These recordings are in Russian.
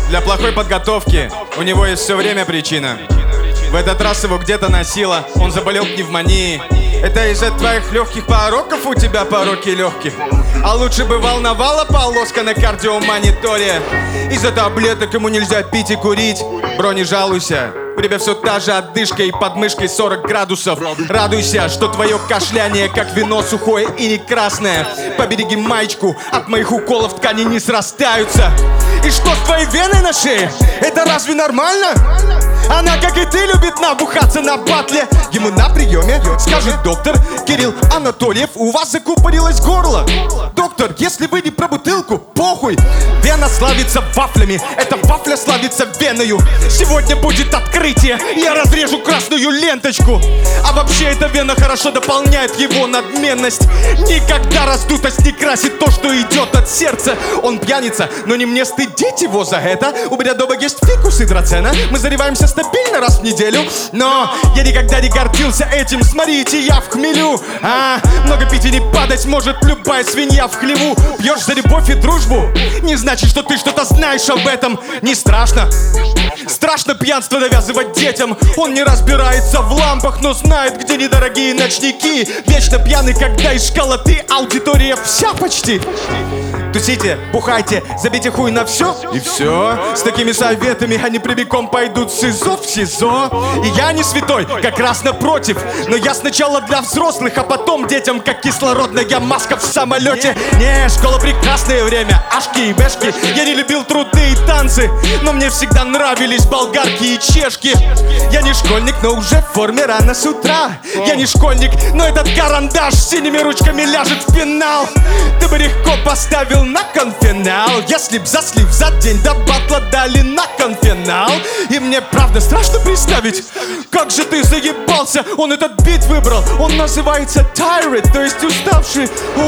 Для плохой подготовки у него есть все время причина. В этот раз его где-то носило, он заболел пневмонией. Это из-за твоих легких пороков у тебя пороки легких. А лучше бы волновала полоска на кардиомониторе. Из-за таблеток ему нельзя пить и курить. Бро, не жалуйся, у тебя все та же одышка и под мышкой 40 градусов. Радуйся, что твое кашляние как вино сухое и не красное. Побереги маечку, от моих уколов ткани не срастаются. И что с твоей веной на шее? Это разве нормально? Она, как и ты, любит набухаться на батле. Ему на приеме скажет доктор Кирилл Анатольев: у вас закупорилось горло. Доктор, если вы не про бутылку, похуй. Вена славится вафлями, эта вафля славится веною. Сегодня будет открытие, я разрежу красную ленточку. А вообще эта вена хорошо дополняет его надменность. Никогда раздутость не красит то, что идет от сердца. Он пьяница, но не мне стыдить его за это. У меня дома есть фикус и драцена. Мы заливаемся стабильно раз в неделю. Но я никогда не гордился этим. Смотрите, я в хмелю. Много пить и не падать может любая свинья в хлеву. Пьешь за любовь и дружбу, не значит, что ты что-то знаешь об этом. Не страшно. Страшно пьянство навязывать детям. Он не разбирается в лампах, но знает, где недорогие ночники. Вечно пьяный, когда из школоты аудитория вся почти. Тусите, бухайте, забейте хуй на все. И все. С такими советами они прямиком пойдут с СИЗО в СИЗО. И я не святой, как раз напротив. Но я сначала для взрослых, а потом детям, как кислородная маска в самолете. Не, школа прекрасное время, ашки и бэшки. Я не любил труды и танцы, но мне всегда нравились болгарки и чешки. Я не школьник, но уже в форме рано с утра. Я не школьник, но этот карандаш с синими ручками ляжет в пенал. Ты бы легко поставил на конфинал, если б за слив за день до батла дали на конфинал. И мне правда страшно представить, как же ты заебался. Он этот бит выбрал, он называется Tired, то есть уставший.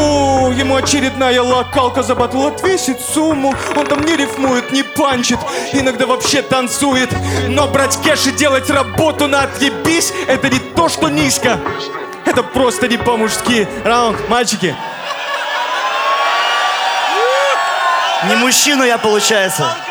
Ему очередная локалка за батл отвесит сумму. Он там не рифмует, не панчит, иногда вообще танцует. Но брать кэш и делать работу на отъебись — это не то, что низко, это просто не по-мужски. Раунд, мальчики. Не мужчина я, получается.